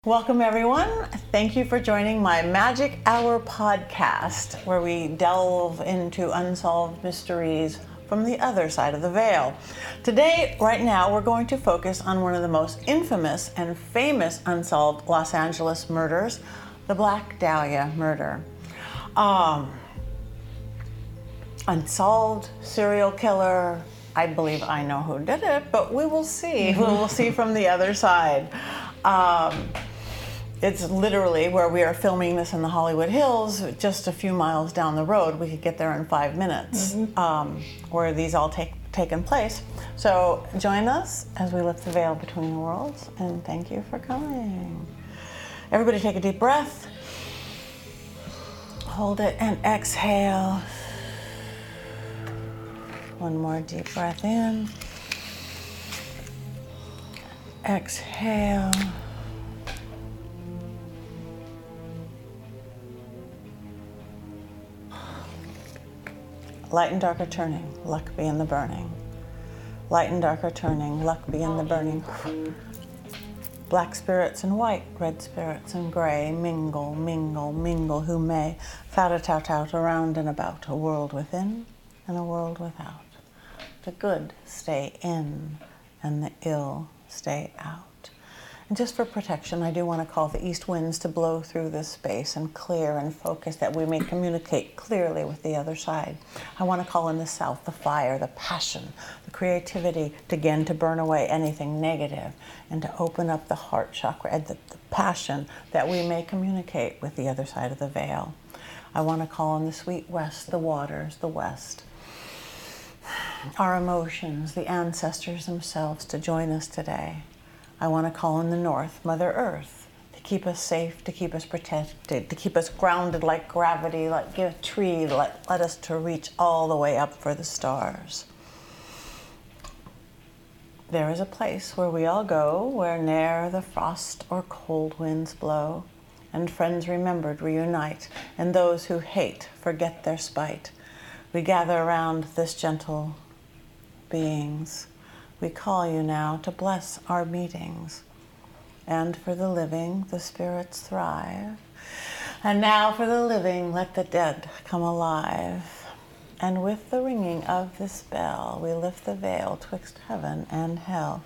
Welcome everyone. Thank you for joining my Magic Hour podcast, where we delve into unsolved mysteries from the other side of the veil. Today, right now, we're going to focus on one of the most infamous and famous unsolved Los Angeles murders, the Black Dahlia murder. Unsolved serial killer. I believe I know who did it, but we will see. We will see from the other side. It's literally where we are filming this in the Hollywood Hills, just a few miles down the road. We could get there in 5 minutes, where these all taken place. So join us as we lift the veil between the worlds, and thank you for coming. Everybody take a deep breath. Hold it and exhale. One more deep breath in. Exhale. Light and dark are turning, luck be in the burning. Light and dark are turning, luck be in the burning. Black spirits and white, red spirits and gray, mingle, mingle, mingle, who may fat-a-tout-tout around and about, a world within and a world without. The good stay in and the ill stay out. And just for protection, I do want to call the east winds to blow through this space and clear and focus, that we may communicate clearly with the other side. I want to call in the south the fire, the passion, the creativity to begin to burn away anything negative and to open up the heart chakra and the passion, that we may communicate with the other side of the veil. I want to call in the sweet west, the waters, the west, our emotions, the ancestors themselves to join us today. I want to call in the north, Mother Earth, to keep us safe, to keep us protected, to keep us grounded like gravity, like a tree, let us to reach all the way up for the stars. There is a place where we all go, where ne'er the frost or cold winds blow, and friends remembered reunite, and those who hate forget their spite. We gather around this gentle beings. We call you now to bless our meetings. And for the living, the spirits thrive. And now for the living, let the dead come alive. And with the ringing of this bell, we lift the veil twixt heaven and hell.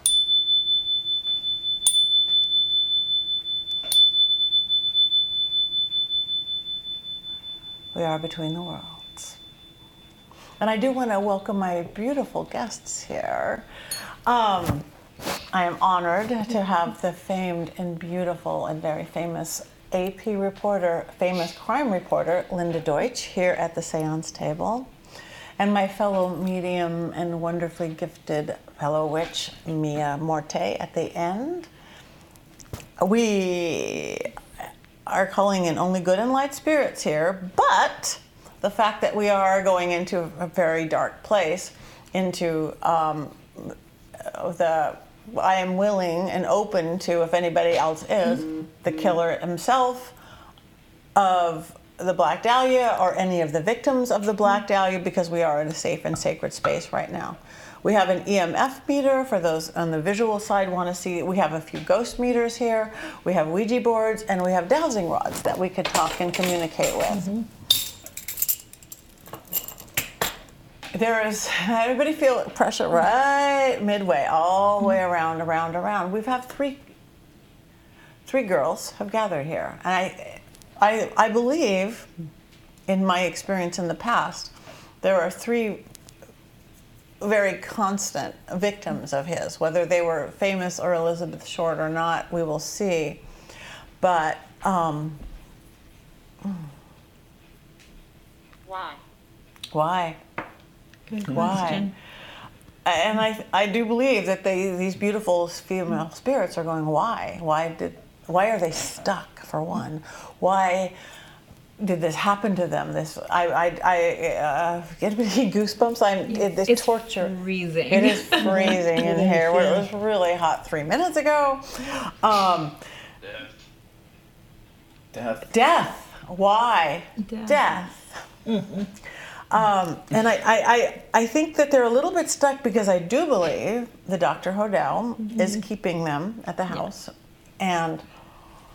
We are between the worlds. And I do want to welcome my beautiful guests here. I am honored to have the famed and beautiful and very famous AP reporter, famous crime reporter, Linda Deutsch, here at the seance table, and my fellow medium and wonderfully gifted fellow witch, Mia Morte, at the end. We are calling in only good and light spirits here, but the fact that we are going into a very dark place, into I am willing and open to, if anybody else is, the killer himself of the Black Dahlia or any of the victims of the Black Dahlia, because we are in a safe and sacred space right now. We have an EMF meter for those on the visual side want to see. We have a few ghost meters here. We have Ouija boards, and we have dowsing rods that we could talk and communicate with. There is, everybody feel pressure right midway, all the way around. We've had three girls have gathered here. And I believe, in my experience in the past, there are three very constant victims of his. Whether they were famous or Elizabeth Short or not, we will see. But, Why? Good Why? question. And I do believe that these beautiful female spirits are going, why? Why are they stuck, for one? Why did this happen to them? I get goosebumps. This It's torture. freezing. It is freezing in here. Where it was really hot 3 minutes ago. Death. Why? Death. And I think that they're a little bit stuck, because I do believe the Dr. Hodel is keeping them at the house. And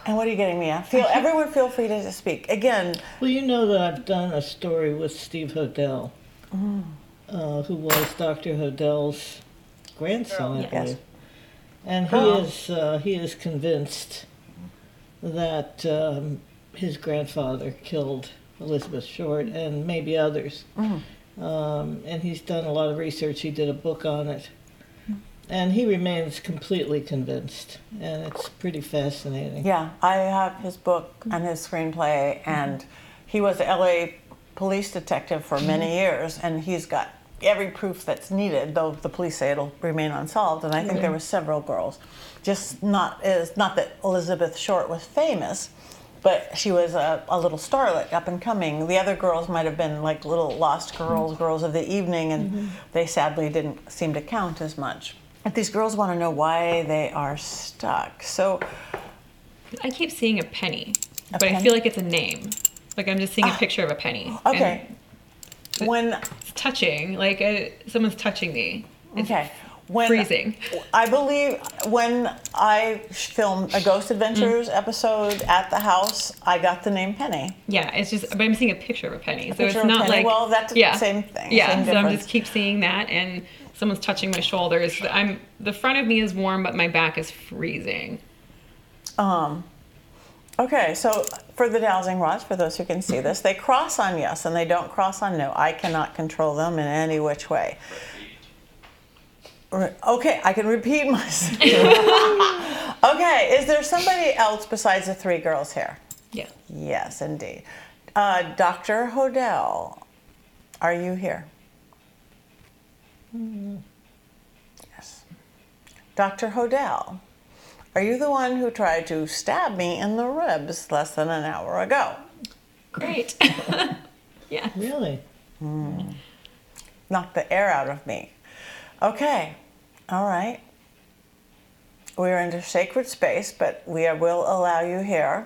And what are you getting, Mia? Everyone feel free to speak. Again, Well, you know that I've done a story with Steve Hodel, who was Dr. Hodel's grandson, I Yes. believe. And he is convinced that his grandfather killed Elizabeth Short and maybe others. And he's done a lot of research. He did a book on it. And he remains completely convinced. And it's pretty fascinating. yeah, I have his book and his screenplay, and he was the LA police detective for many years, and he's got every proof that's needed, though the police say it'll remain unsolved. And I think there were several girls. Just not that Elizabeth Short was famous, but she was a little starlet up and coming. The other girls might have been like little lost girls, girls of the evening, and they sadly didn't seem to count as much. But these girls want to know why they are stuck. So I keep seeing a penny, but penny? I feel like it's a name. Like I'm just seeing a picture of a penny. okay, And it's touching, like someone's touching me. It's freezing. I believe when I filmed a Ghost Adventures episode at the house, I got the name Penny. Yeah, it's just, but I'm seeing a picture of a penny, so Picture it's of not Penny. like. Well, that's the same thing. Yeah, same so I'm difference. just keep seeing that, and someone's touching my shoulders. The front of me is warm, but my back is freezing. Okay, so for the dowsing rods, for those who can see this, they cross on yes and they don't cross on no. I cannot control them in any which way. Okay, I can repeat myself. Okay, is there somebody else besides the three girls here? Yeah. Yes, indeed. Dr. Hodel, are you here? Yes. Dr. Hodel, are you the one who tried to stab me in the ribs less than an hour ago? Great. Yeah. Really? Knocked the air out of me. Okay, all right. We are into sacred space, but we will allow you here.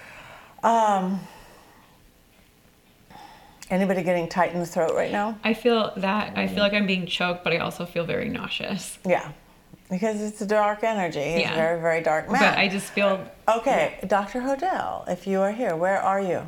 Anybody getting tight in the throat right now? I feel like I'm being choked, but I also feel very nauseous. Yeah, because it's a dark energy. He's a very, very dark man. But I just feel. Okay, Dr. Hodel, if you are here, where are you?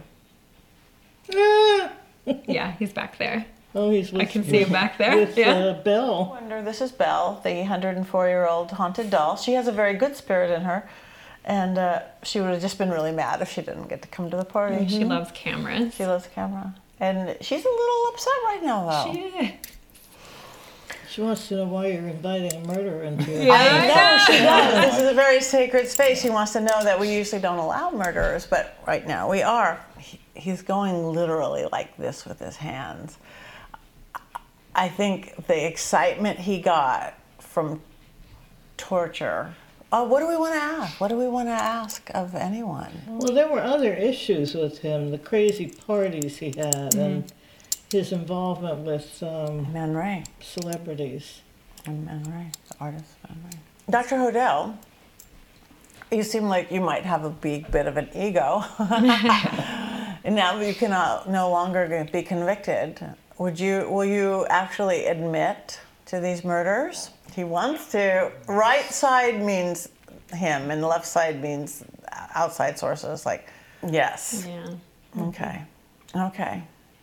Yeah, he's back there. Oh, he's with, I can see him back there. with Yeah. Belle. Wonder, this is Belle, the 104-year-old haunted doll. She has a very good spirit in her, and she would have just been really mad if she didn't get to come to the party. She loves cameras. She loves camera. And she's a little upset right now, though. She is. She wants to know why you're inviting a murderer into your Yeah. I know she does. This is a very sacred space. She wants to know that we usually don't allow murderers, but right now we are. He's going literally like this with his hands. I think the excitement he got from torture. What do we want to ask? What do we want to ask of anyone? Well, there were other issues with him, the crazy parties he had, and his involvement with Man Ray. celebrities. And Man Ray, the artist Man Ray. Dr. Hodel, you seem like you might have a big bit of an ego. And now you can no longer be convicted. Will you actually admit to these murders? He wants to. Right side means him, and the left side means outside sources. Like, yes. Yeah. Okay. Okay.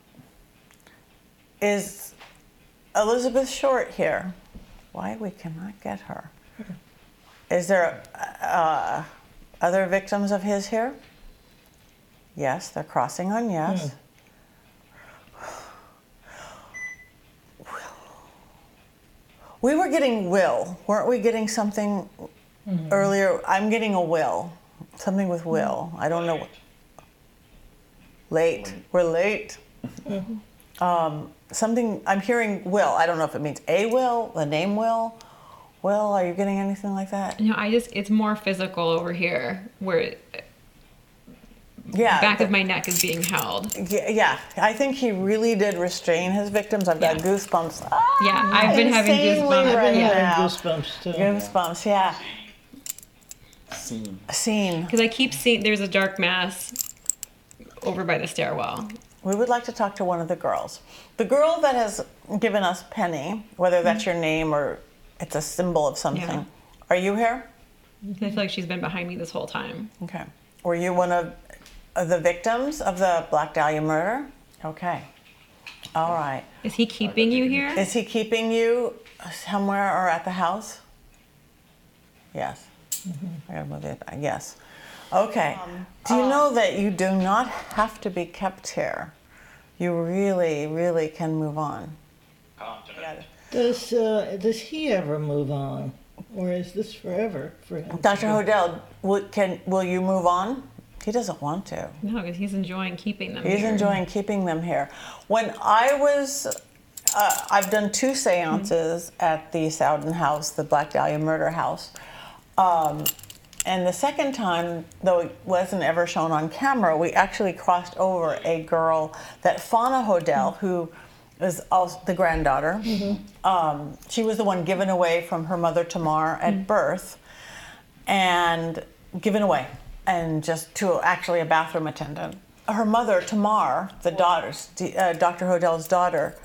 Is Elizabeth Short here? Why we cannot get her? Is there other victims of his here? Yes, they're crossing on yes. We were getting will, weren't we getting something earlier? I'm getting a will, something with will. I don't know. Late, we're late. Something, I'm hearing will. I don't know if it means a will, the name will. Will, are you getting anything like that? No, it's more physical over here, where Yeah. back of my neck is being held. Yeah, I think he really did restrain his victims. I've got Yeah. goosebumps. Yeah, I've been having Insanely goosebumps. right Yeah. now. Goosebumps, too. Goosebumps, yeah. Scene. Scene. Because I keep seeing there's a dark mass over by the stairwell. We would like to talk to one of the girls. The girl that has given us Penny, whether that's your name or it's a symbol of something. Yeah. Are you here? I feel like she's been behind me this whole time. Okay. Were you one of the victims of the Black Dahlia murder? Okay. All right. Is he keeping you here? Is he keeping you somewhere or at the house? Yes. I gotta move it back. Yes. Okay. Do you know that you do not have to be kept here? You really, really can move on. Does he ever move on, or is this forever for him? Dr. Hodel, will you move on? He doesn't want to. No, because he's enjoying keeping them He's here. enjoying keeping them here. When I was, I've done 2 seances at the Sowden house, the Black Dahlia murder house. And the second time, though it wasn't ever shown on camera, we actually crossed over a girl that Fauna Hodel, who is also the granddaughter. She was the one given away from her mother Tamar at birth, and given away, and just to actually a bathroom attendant. Her mother Tamar, the daughter, Dr. Hodel's daughter,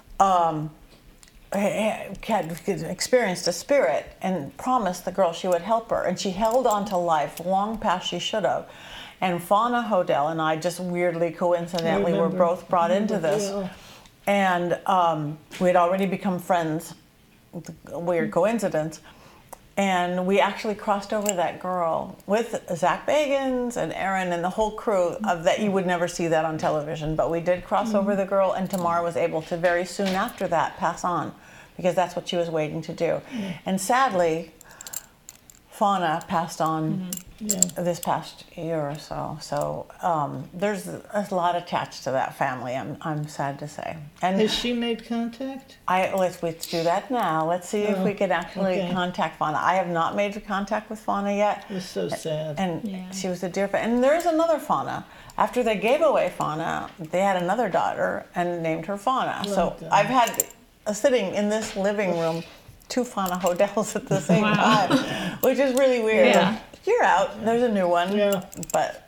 had experienced a spirit and promised the girl she would help her, and she held on to life long past she should have. And Fauna Hodel and I just weirdly, coincidentally, were both brought into this. Yeah. And we had already become friends, a weird coincidence. And we actually crossed over that girl with Zach Bagans and Aaron and the whole crew of that. You would never see that on television, but we did cross over the girl, and Tamar was able to very soon after that pass on, because that's what she was waiting to do. And sadly, Fauna passed on this past year or so. So there's a lot attached to that family, I'm sad to say. And Has she made contact? let's do that now. Let's see if we can actually contact Fauna. I have not made contact with Fauna yet. It was so sad. And she was a dear friend. And there's another Fauna. After they gave away Fauna, they had another daughter and named her Fauna. So God. I've had sitting in this living room 2 Fauna Hodels at the same time, which is really weird. Yeah. You're out. There's a new one. Yeah. But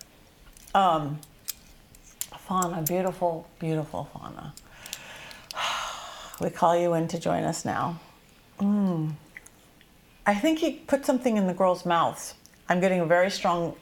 Fauna, beautiful, beautiful Fauna. We call you in to join us now. I think he put something in the girls' mouths. I'm getting a very strong,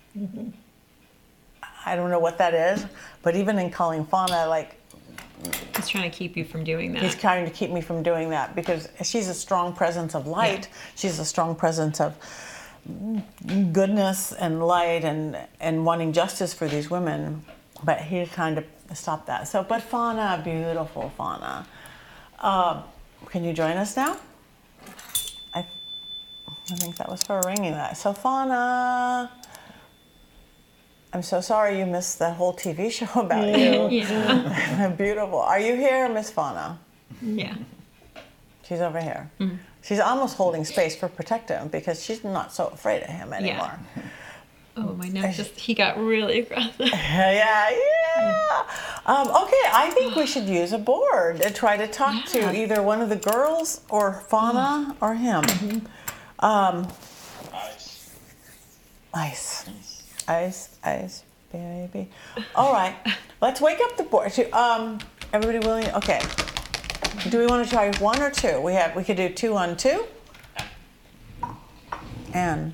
I don't know what that is, but even in calling Fauna, like, He's trying to keep you from doing that. he's trying to keep me from doing that, because she's a strong presence of light. Yeah. She's a strong presence of goodness and light and wanting justice for these women. But he kind of stopped that. So, but Fauna, beautiful Fauna. Can you join us now? I think that was her ringing that. So Fauna, I'm so sorry you missed the whole TV show about you. Yeah. Beautiful. Are you here, Miss Fauna? Yeah. She's over here. She's almost holding space for protect him, because she's not so afraid of him anymore. Oh, my neck he got really aggressive. Yeah. Okay, I think we should use a board and try to talk to either one of the girls or Fauna or him. Ice, baby. All right, let's wake up the board. Everybody willing? Okay. Do we want to try 1 or 2? We could do 2 on 2. And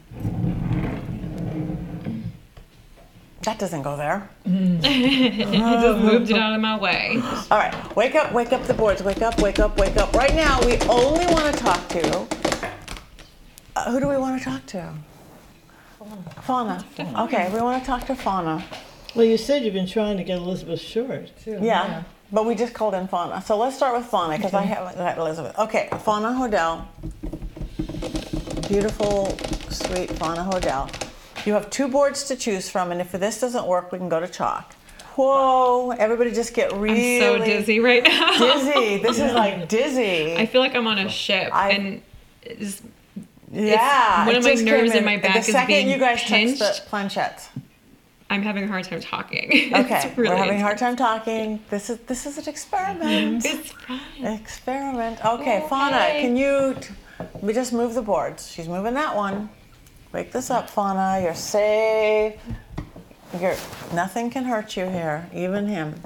that doesn't go there. He just moved it out of my way. All right, wake up the boards. Wake up. Right now, we only want to talk to. Who do we want to talk to? Fauna. Okay, we want to talk to Fauna. Well, you said you've been trying to get Elizabeth Short, too. Yeah, but we just called in Fauna. So let's start with Fauna, because I haven't got Elizabeth. Okay, Fauna Hodel. Beautiful, sweet Fauna Hodel. You have 2 boards to choose from, and if this doesn't work, we can go to chalk. Whoa, everybody just get really I'm so dizzy right now. dizzy. This is like dizzy. I feel like I'm on a ship, and it's, Yeah. one it of my just nerves came in my back the is second being you guys touch pinched. the planchettes. I'm having a hard time talking. Okay, It's really we're having a hard time talking. This is an experiment. It's fine. Experiment. Okay, Okay. Fauna, can you? We just move the boards. She's moving that one. Wake this up, Fauna. You're safe. Nothing can hurt you here, even him.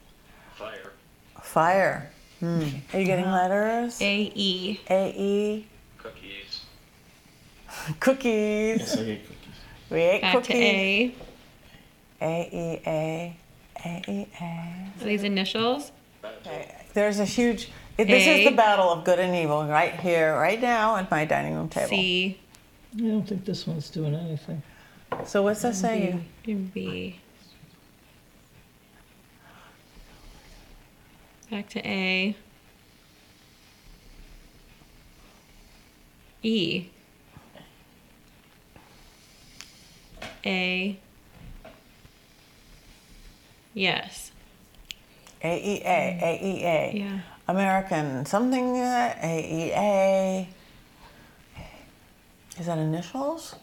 Fire. Are you getting letters? A-E. A-E. Cookies. Cookies. Yes, I get cookies. We ate Back cookies. to A. A-E-A. A-E-A. Are these initials? Okay. There's a huge, this is the battle of good and evil right here, right now at my dining room table. C. I don't think this one's doing anything. So what's that saying? And B. Back to A. E. A. Yes. A-E-A. A-E-A. Yeah. American something, A-E-A. Is that initials?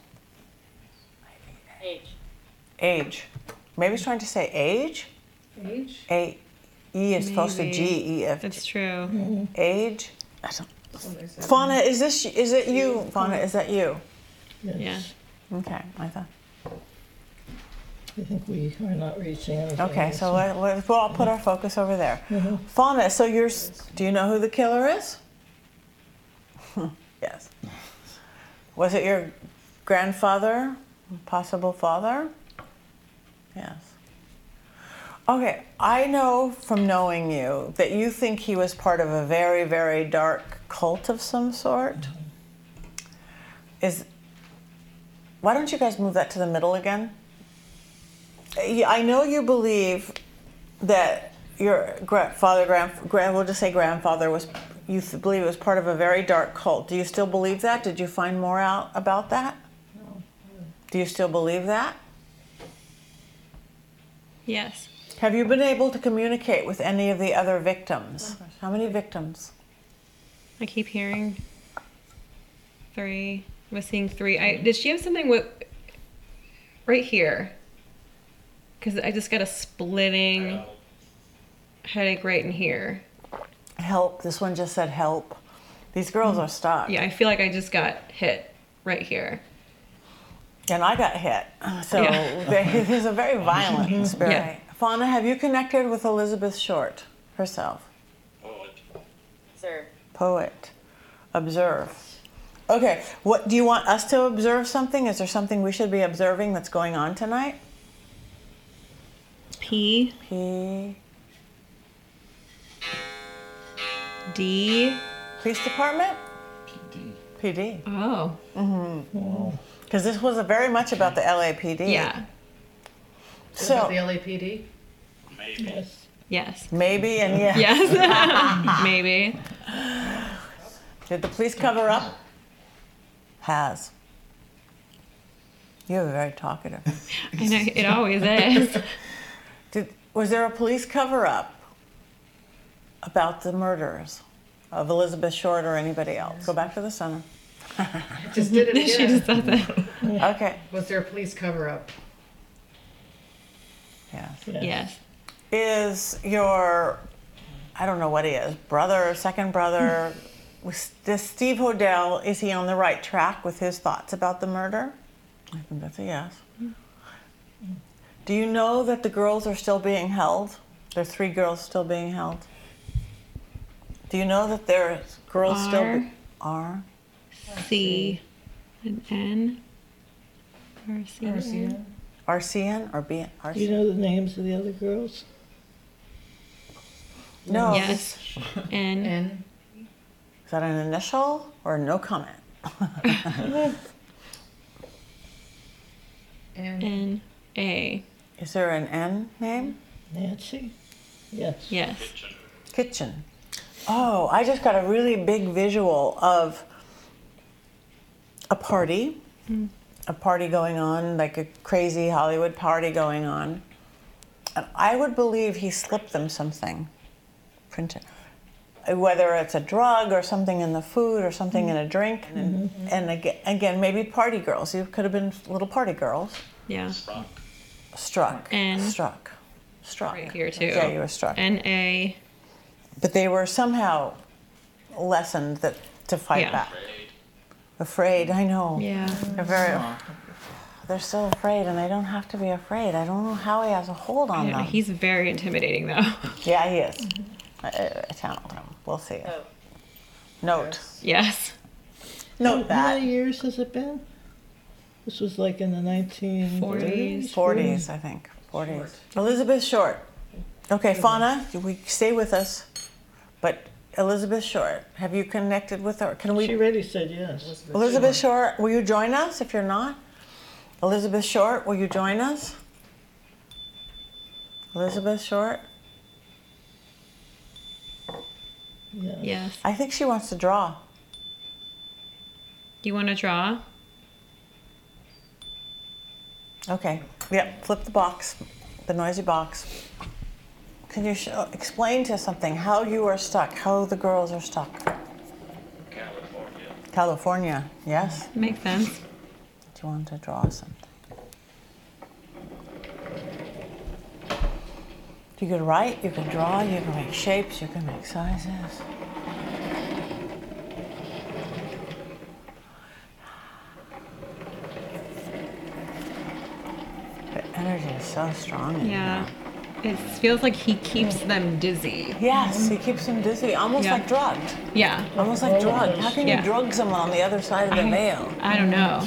Age. Maybe it's trying to say age? Age? A-E is supposed to Maybe. G-E-F. That's true. Age? I don't. Somebody said- Fauna, is it you? Fauna, is that you? Yes. Yeah. Okay, I thought. I think we are not reaching anything. Okay, so we'll all put our focus over there. Fauna, so do you know who the killer is? Yes. Was it your grandfather, possible father? Yes. Okay, I know from knowing you that you think he was part of a very, very dark cult of some sort. Why don't you guys move that to the middle again? I know you believe that your we'll just say grandfather believe it was part of a very dark cult. Do you still believe that? Did you find more out about that? No. Do you still believe that? Yes. Have you been able to communicate with any of the other victims? How many victims? I keep hearing 3. I was seeing 3. Did she have something with right here? Because I just got a splitting headache right in here. Help. This one just said help. These girls are stuck. Yeah, I feel like I just got hit right here. And I got hit. So Yeah. he's a very violent spirit. Yeah. Fauna, have you connected with Elizabeth Short herself? Sir. Poet. Observe. Okay, what do you want us to observe something? Is there something we should be observing that's going on tonight? P. P. D. Police Department? PD. PD. Oh. Because this was very much about the LAPD. Yeah. Is that So the LAPD? Yes. Yes. maybe and yeah. Yes. Maybe. Did the police cover up? Has. You're very talkative. I know it always is. Was there a police cover up about the murders of Elizabeth Short or anybody else? Go back to the center. Just did it She again. just said that. Okay. Was there a police cover-up? Yes. Yes. Is your, I don't know what he is, brother, second brother, this Steve Hodel, is he on the right track with his thoughts about the murder? I think that's a yes. Do you know that the girls are still being held? There are 3 girls still being held. Do you know that there are girls still are? C. And N. R. C. RCN? RCN or B? Do you know the names of the other girls? No. Yes. N. N? Is that an initial or no comment? N? N. A. Is there an N name? Nancy? Yes. Yes. Kitchen. Oh, I just got a really big visual of a party going on, like a crazy Hollywood party going on. And I would believe he slipped them something. Printed. Whether it's a drug or something in the food or something in a drink. And again, maybe party girls. You could have been little party girls. Yeah. Struck. N. Struck. Right here too. Yeah, you were struck. N. A. But they were somehow lessened to fight Yeah. back. Afraid, I know. Yeah. They're so afraid, and they don't have to be afraid. I don't know how he has a hold on them. He's very intimidating though. Yeah, he is. I channeled him. We'll see. Note. Yes. Note How that. many years has it been? This was like in the 1930s. 40s, I think. 40s. Elizabeth Short. Okay, Fauna, we stay with us. But Elizabeth Short, have you connected with her? Can we? She already said yes. Elizabeth Short, will you join us if you're not? Elizabeth Short, will you join us? Elizabeth Short? Yes. Yes. I think she wants to draw. Do you want to draw? Okay. Yep. Flip the box, the noisy box. Can you explain to something how you are stuck, how the girls are stuck? California. Yes. Makes sense. Do you want to draw something? You could write, you could draw, you can make shapes, you can make sizes. The energy is so strong. in Yeah. here. It feels like he keeps them dizzy. Yes, he keeps them dizzy, almost Yeah. like drugged. Yeah. Almost like drugged. How can Yeah. you drug someone on the other side of the veil? I don't know.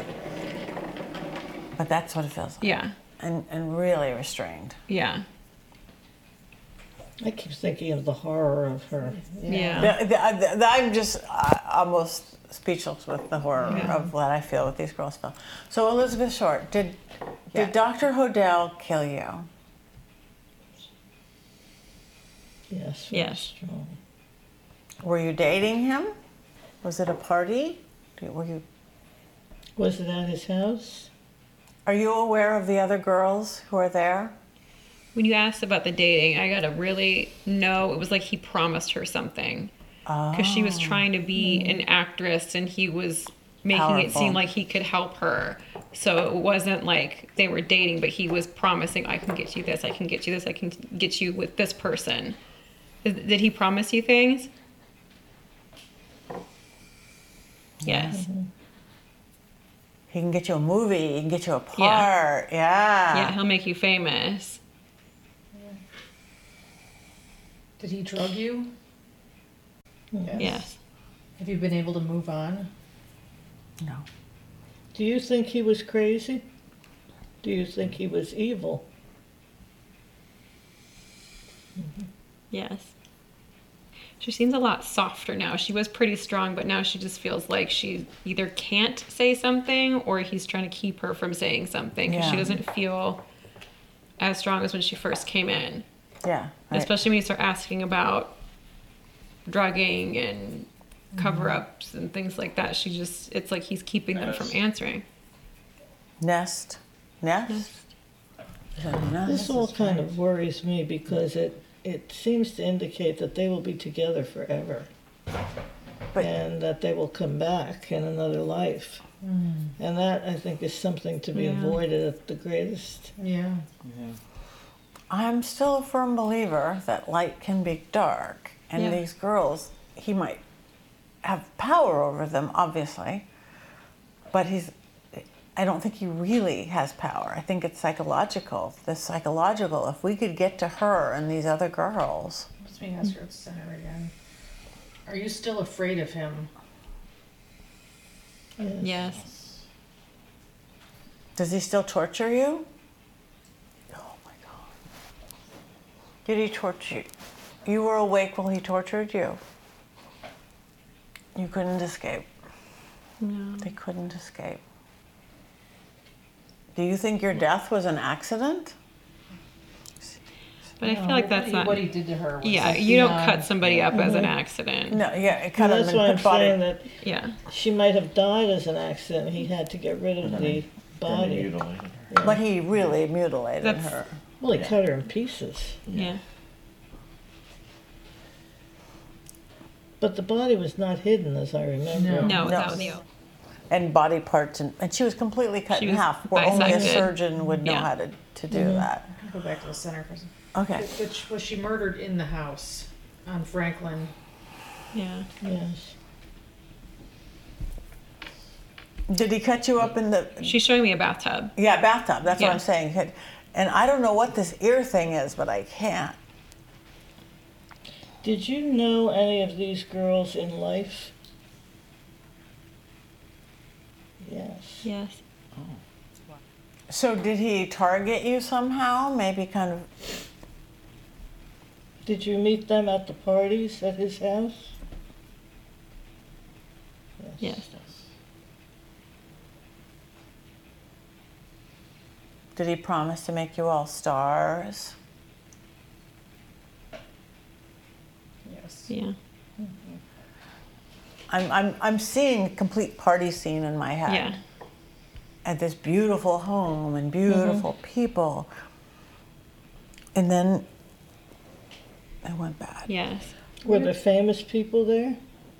But that's what it feels like. Yeah. And really restrained. Yeah. I keep thinking of the horror of her. Yeah. I'm just almost speechless with the horror Yeah. of what I feel, what these girls feel. So Elizabeth Short, did Yeah. Dr. Hodel kill you? Yes. very Yes. Strong. Were you dating him? Was it a party? Were you? Was it at his house? Are you aware of the other girls who are there? When you asked about the dating, I got to really know it was like he promised her something. Because she was trying to be an actress and he was making it Powerful. seem like he could help her. So it wasn't like they were dating, but he was promising, I can get you this, I can get you this, I can get you with this person. Did he promise you things? Yes. He can get you a movie. He can get you a part. Yeah. Yeah, he'll make you famous. Did he drug you? Yes. Have you been able to move on? No. Do you think he was crazy? Do you think he was evil? Yes. She seems a lot softer now. She was pretty strong, but now she just feels like she either can't say something or he's trying to keep her from saying something because she Yeah. doesn't feel as strong as when she first came in. Yeah. Right. Especially when you start asking about drugging and cover-ups and things like that. It's like he's keeping them from answering. Nest. Nest. Is it a nest? This all kind of worries me because it seems to indicate that they will be together forever. But- And that they will come back in another life. And that, I think, is something to be Yeah. avoided at the greatest. Yeah. I'm still a firm believer that light can be dark, and Yeah. these girls, he might have power over them, obviously, but I don't think he really has power. I think it's psychological. If we could get to her and these other girls. Let me ask her at the center again. Are you still afraid of him? Yes. Does he still torture you? Oh my God. Did he torture you? You were awake while he tortured you. You couldn't escape. No. They couldn't escape. Do you think your death was an accident? But I feel like that's not... what he did to her. Was Yeah, like you don't beyond- cut somebody up as an accident. No, yeah, it And cut him that's and why I'm put body. saying that Yeah. she might have died as an accident. He had to get rid of the body. But he really mutilated That's- her. Well, he cut her in pieces. Yeah. But the body was not hidden, as I remember. No, No. that was the... And body parts, and she was completely cut She in was half, where only a bisected. surgeon would know Yeah. how to do that. Go back to the center for a second. Okay. Which was she murdered in the house on Franklin? Yeah. Yes. Did he cut you up in the She's showing me a bathtub. bathtub? That's Yeah. what I'm saying. And I don't know what this ear thing is, but I can't. Did you know any of these girls in life? Yes. Yes. Oh So did he target you somehow? Maybe kind of. Did you meet them at the parties at his house? Yes. Did he promise to make you all stars? Yes. Yeah. I'm seeing a complete party scene in my head. Yeah. At this beautiful home and beautiful people. And then it went bad. Yes. Were there famous people there?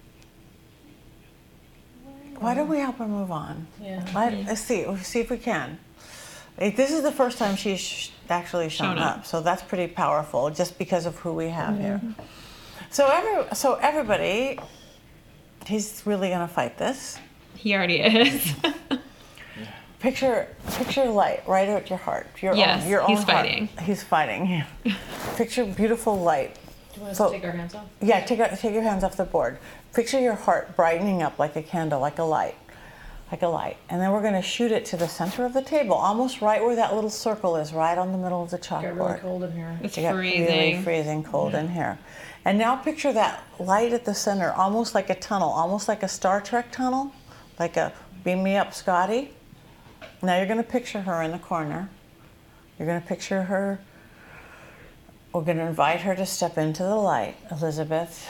Why don't we help her move on? Yeah. Let's see if we can. This is the first time she's actually shown Shown up. up, so that's pretty powerful just because of who we have here. So everybody, he's really gonna fight this. He already is. Picture light right at your heart. Yes, your he's own heart. fighting. He's fighting. Yeah. Picture beautiful light. Do you want us So- to take our hands off? Yeah, take your hands off the board. Picture your heart brightening up like a candle, like a light. And then we're going to shoot it to the center of the table, almost right where that little circle is, right on the middle of the Got really chalkboard. cold in here. It's You got really freezing. freezing cold in here. And now picture that light at the center, almost like a tunnel, almost like a Star Trek tunnel, like a Beam Me Up Scotty. Now you're going to picture her in the corner. You're going to picture her. We're going to invite her to step into the light. Elizabeth.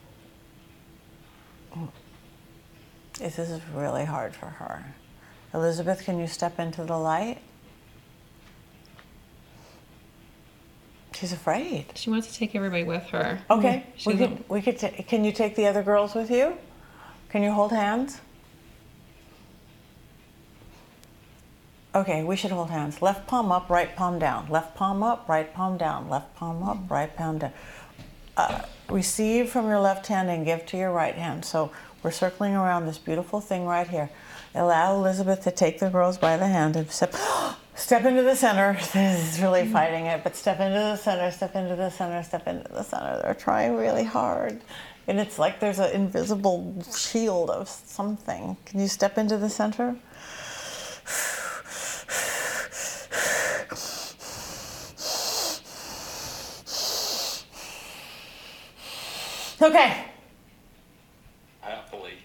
This is really hard for her. Elizabeth, can you step into the light? She's afraid. She wants to take everybody with her. Okay, She we doesn't- could. Can you take the other girls with you? Can you hold hands? Okay, we should hold hands. Left palm up, right palm down. Left palm up, right palm down. Left palm up, right palm down. Receive from your left hand and give to your right hand. So we're circling around this beautiful thing right here. Allow Elizabeth to take the girls by the hand and step into the center. This is really fighting it, but step into the center, step into the center, step into the center. They're trying really hard. And it's like there's an invisible shield of something. Can you step into the center? Okay. Happily.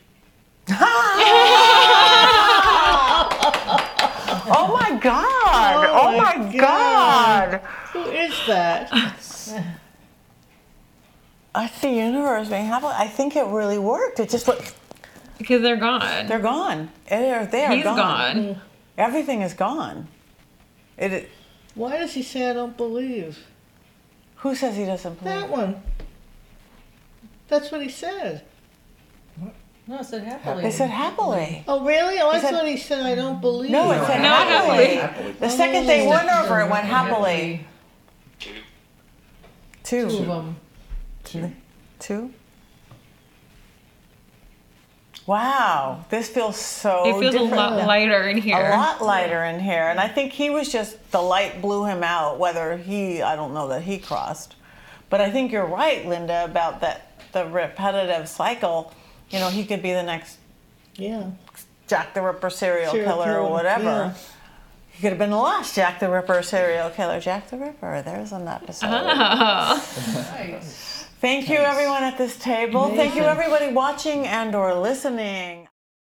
Oh my God! Oh, my God! Who is that? That's the universe being happy. I think it really worked. It just look, Because they're gone. they're gone. They are He's gone. Everything is gone. Why does he say I don't believe? Who says he doesn't believe? That one. That's what he said. No, it said happily. They said happily. Oh, really? Oh, I said- thought he said I don't believe. No, it said No, happily. happily. The second they went over, it went happily. Two. Two of Two. them. Two? Wow, this feels so It feels different a lot now. lighter in here. A lot lighter in here. And I think he was just, the light blew him out, I don't know that he crossed. But I think you're right, Linda, about the repetitive cycle. You know, he could be the next Yeah. Jack the Ripper serial Serial killer or killer, whatever. yeah. He could have been the last Jack the Ripper serial killer. Jack the Ripper, there's an episode. Oh. Nice. Thank you, everyone at this table. Thank you, everybody watching and or listening.